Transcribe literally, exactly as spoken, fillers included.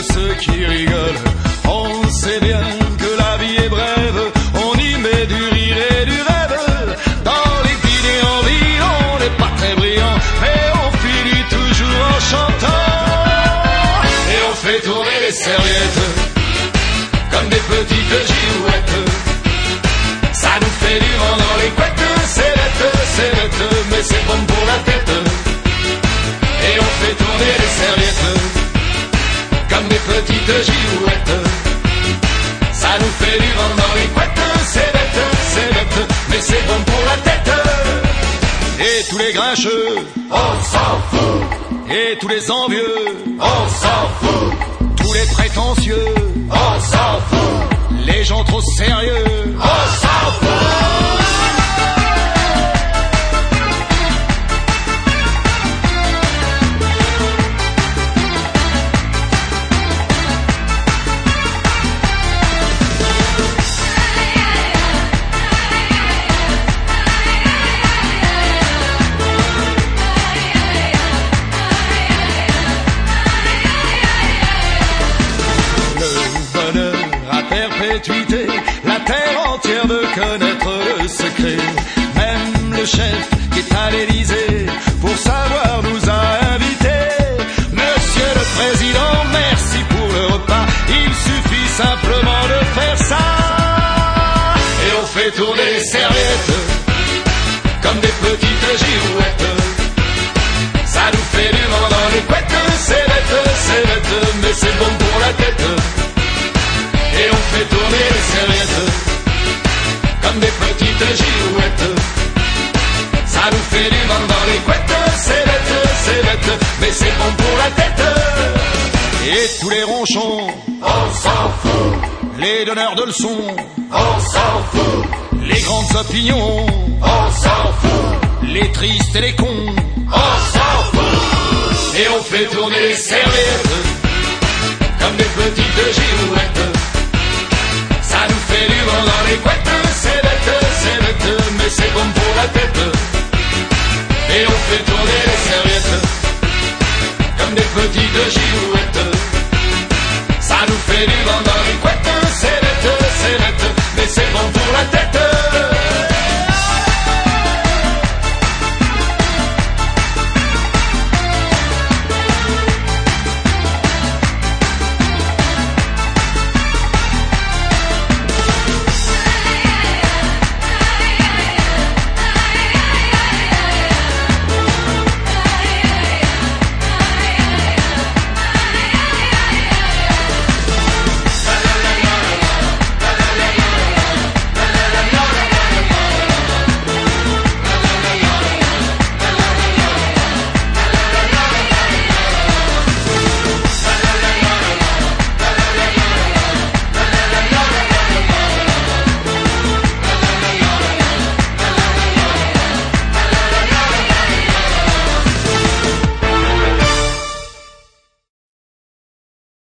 ceux qui rigolent. On sait bien que la vie est brève, on y met du rire et du rêve. Dans les dîners en ville, on n'est pas très brillant, mais on finit toujours en chantant. Et on fait tourner les serviettes comme des petites girouettes. Ça nous fait du vent dans les couettes. C'est bête, c'est bête, mais c'est bon pour la tête. Et on fait tourner les serviettes comme des petites girouettes. Ça nous fait du vent dans les couettes. C'est bête, c'est bête, mais c'est bon pour la tête. Et tous les grincheux, on s'en fout. Et tous les envieux, on s'en fout. Tous les prétentieux, on s'en fout. Les gens trop sérieux, on s'en fout. Perpétuité, la terre entière veut connaître le secret. Même le chef qui est à l'Élysée pour savoir nous a invités. Monsieur le Président, merci pour le repas. Il suffit simplement de faire ça. Et on fait tourner les serviettes comme des petites girouettes. Ça nous fait du vent dans les couettes. C'est bête, c'est bête, mais c'est bon pour la tête. Et on fait tourner les serviettes comme des petites girouettes. Ça nous fait du vent dans les couettes. C'est bête, c'est bête, mais c'est bon pour la tête. Et tous les ronchons, on s'en fout. Les donneurs de leçons, on s'en fout. Les grandes opinions, on s'en fout. Les tristes et les cons, on s'en fout. Et on fait tourner les serviettes comme des petites girouettes. Ça nous fait du vent dans les couettes. C'est bête, c'est bête, mais c'est bon pour la tête. Et on fait tourner les serviettes comme des petites girouettes. Ça nous fait du vent dans les couettes.